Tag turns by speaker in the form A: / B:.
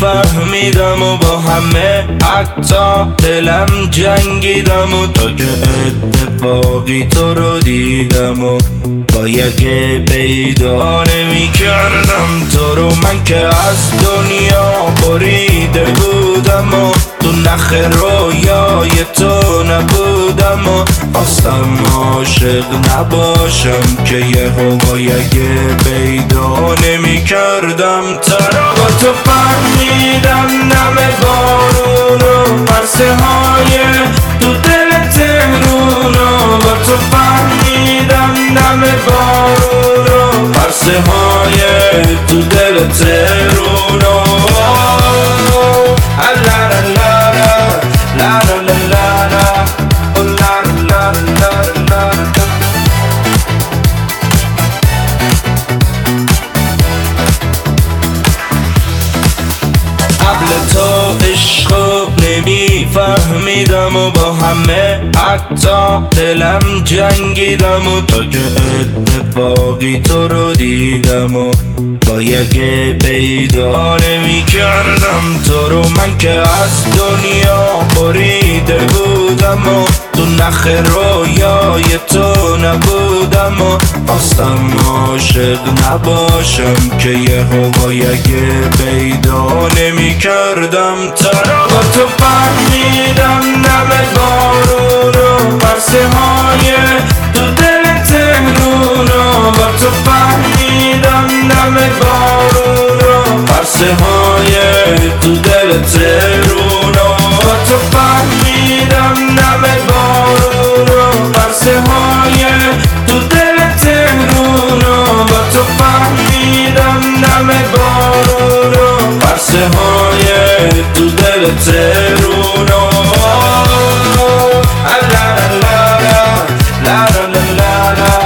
A: نمیفهمیدم و با همه حتی دلم جنگیدم و تا که اتفاقی تو رو دیدم و با یکی پیدا نمی‌کردم تو رو. من که از دنیا بریده بودم و تو نخ رویای تو نبودم و خواستم عاشق نباشم که یهو با یکی پیدا نمی‌کردم تو رو. با تو فهمیدم نم بارون و پرسه های تو دل تهرون و با تو فهمیدم نم بارون و پرسه های تو دل تهرون و تو عشقو نمیفهمیدم و با همه حتی دلم جنگیدم و تا که اتفاقی تو رو دیدم و با یکی پیدا نمی‌کردم تو رو. من که از دنیا بریده بودم و تو نخ رویای تو نبودم و خواستم عاشق نباشم که یهو با یکی پیدا نمی‌کردم تو رو. با تو فهمیدم نم بارون و پرسه های تو دل تهرون و با تو فهمیدم نم بارون و پرسه های تو دل تهرون و با تو فهمیدم نم بارون و پرسه های تو دل تهرون و با تو فهمیدم نم بارون و پرسه های تو دل تهرون و لا لا لا لا لا لا لا لا